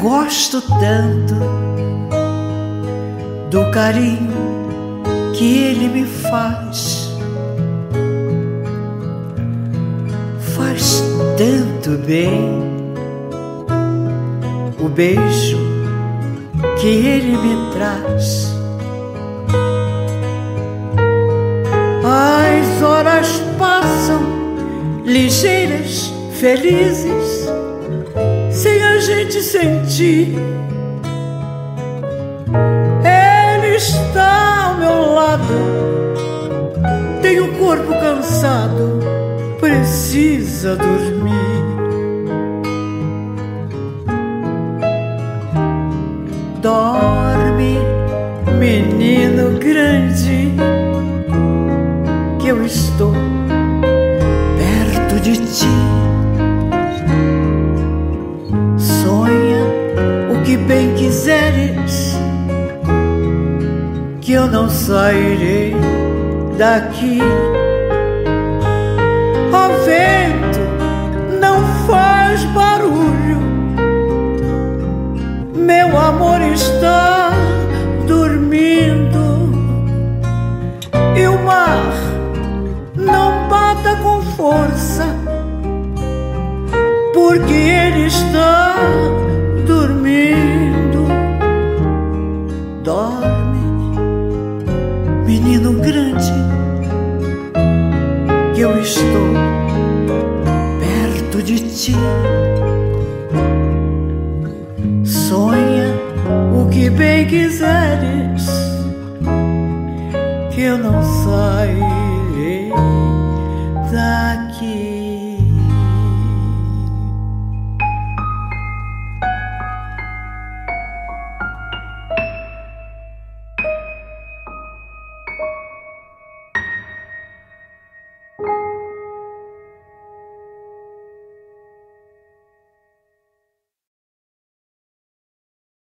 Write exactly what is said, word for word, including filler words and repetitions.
gosto tanto do carinho que ele me faz. Faz tanto bem o beijo que ele me traz. As horas passam ligeiras, felizes, sem a gente sentir. Ele está ao meu lado, tem o corpo cansado, precisa dormir. Dorme, menino grande, que eu estou perto de ti. Sonha o que bem quiseres, que eu não sairei daqui. Ó vento, não faz barulho, meu amor está dormindo. E o mar não bata com força, porque ele está dormindo. Dorme, menino grande, que eu estou perto de ti. Sonha o que bem quiseres, que eu não sairei daqui.